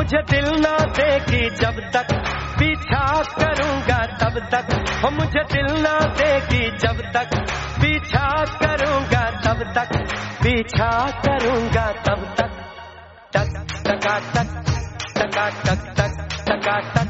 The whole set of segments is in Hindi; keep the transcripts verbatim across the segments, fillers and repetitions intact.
मुझे दिल ना देगी जब तक, पीछा करूंगा तब तक। हो मुझे दिल ना देगी जब तक, पीछा करूंगा तब तक, पीछा करूंगा तब तक। टक टका टक टका टक टक टका टक।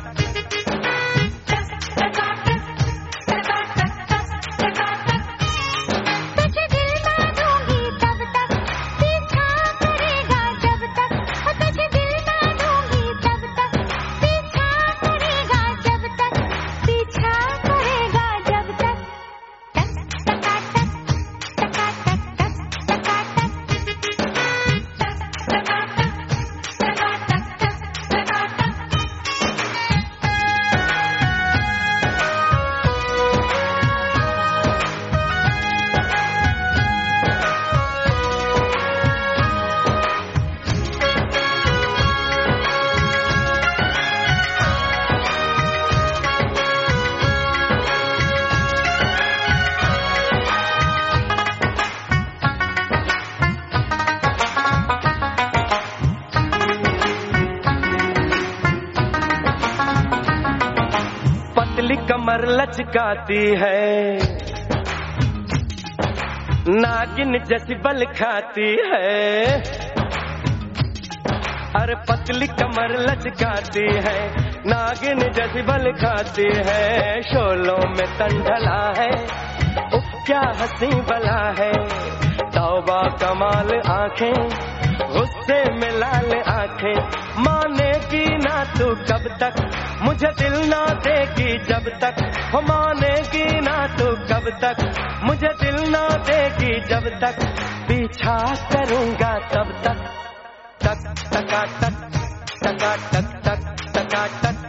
पतली कमर लचकाती है, नागिन जैसी बल खाती है। अरे पतली कमर लचकाती है, नागिन जैसी बल खाती है। शोलों में तन ढला है, उफ क्या हंसी बला है। तौबा कमाल आंखें, गुस्से में लाल आंखें। मानेगी ना तू कब तक, मुझे दिल ना देगी जब तक। हो मानेगी ना तू कब तक, मुझे दिल ना देगी जब तक। पीछा करूंगा तब तक। टक टका टक टका टक टक टका टक।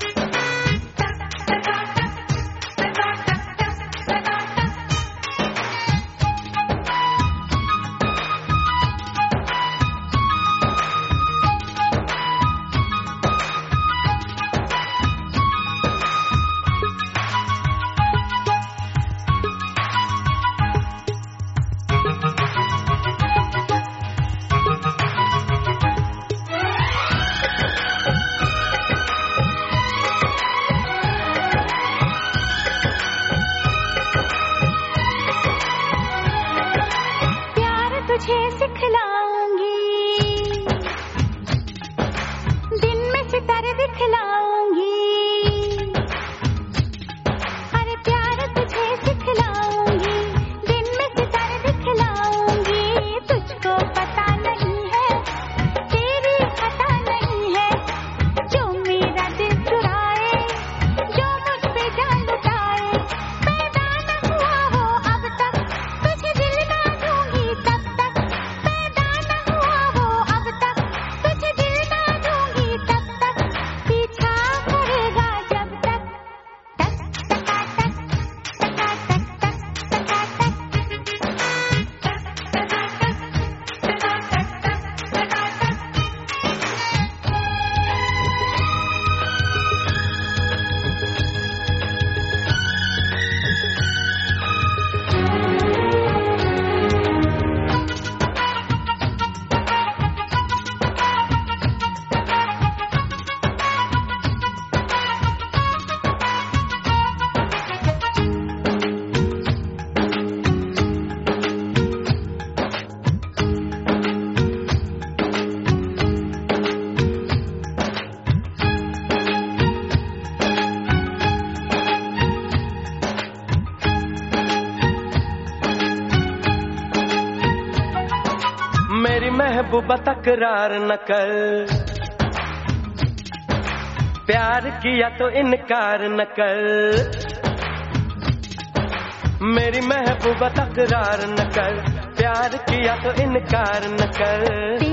तुझे सिखलाऊंगी, दिन में सितारे दिखलाऊंगी। अरे प्यार तुझे सिखलाऊंगी, दिन में सितारे दिखलाऊंगी। तुझको पता नहीं है, तेरी खता नहीं है, जो मेरा दिल चुराए, जो मुझ पे जान लुटाए। पैदा न हुआ हो अब तक, तुझे दिल ना दूंगी तब तक। पैदा न हुआ हो अब तक, तुझे दिल ना दूंगी तब तक। पीछा करेगा जब तक। टक टका टक टका टक टक टका टक। टक टका टक टका टक टक टका टक। मेरी महबूबा तकरार न कर, प्यार किया तो इनकार न कर। मेरी महबूबा तकरार न कर, प्यार किया तो इनकार न कर।